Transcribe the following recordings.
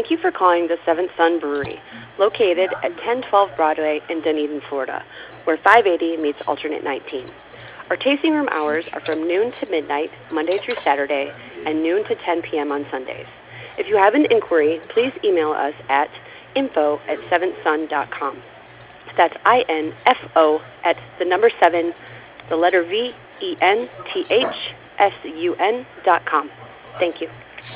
Thank you for calling the Seventh Sun Brewery, located at 1012 Broadway in Dunedin, Florida, where 580 meets alternate 19. Our tasting room hours are from noon to midnight, Monday through Saturday, and noon to 10 p.m. on Sundays. If you have an inquiry, please email us at info@seventhsun.com. That's INFO at the number 7, the letter VENTHSUN.com. Thank you.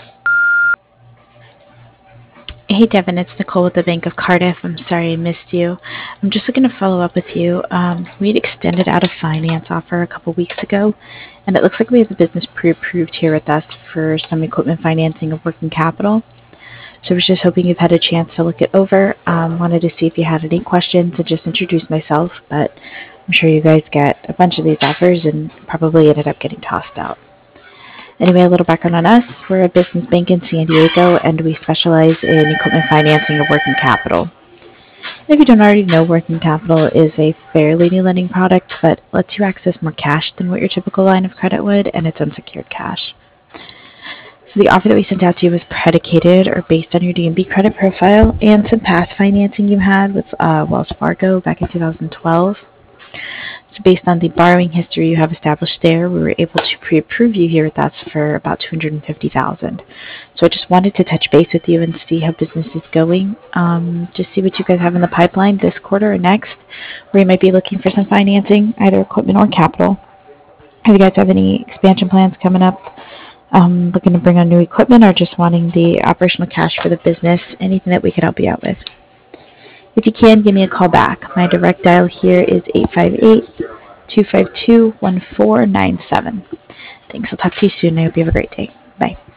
Hey Devin, it's Nicole with the Bank of Cardiff. I'm sorry I missed you. I'm just looking to follow up with you. We had extended out a finance offer a couple weeks ago, and it looks like we have the business pre-approved here with us for some equipment financing of working capital. So I was just hoping you've had a chance to look it over. Wanted to see if you had any questions and just introduce myself, but I'm sure you guys get a bunch of these offers and probably ended up getting tossed out. Anyway, a little background on us. We're a business bank in San Diego, and we specialize in equipment financing of working capital. If you don't already know, working capital is a fairly new lending product, but lets you access more cash than what your typical line of credit would, and it's unsecured cash. So the offer that we sent out to you was predicated or based on your D&B credit profile and some past financing you had with Wells Fargo back in 2012. So based on the borrowing history you have established there, we were able to pre-approve you here with us for about $250,000. So I just wanted to touch base with you and see how business is going. Just see what you guys have in the pipeline this quarter or next, where you might be looking for some financing, either equipment or capital. If you guys have any expansion plans coming up, looking to bring on new equipment, or just wanting the operational cash for the business, anything that we could help you out with. If you can, give me a call back. My direct dial here is 858-252-1497. Thanks. I'll talk to you soon. I hope you have a great day. Bye.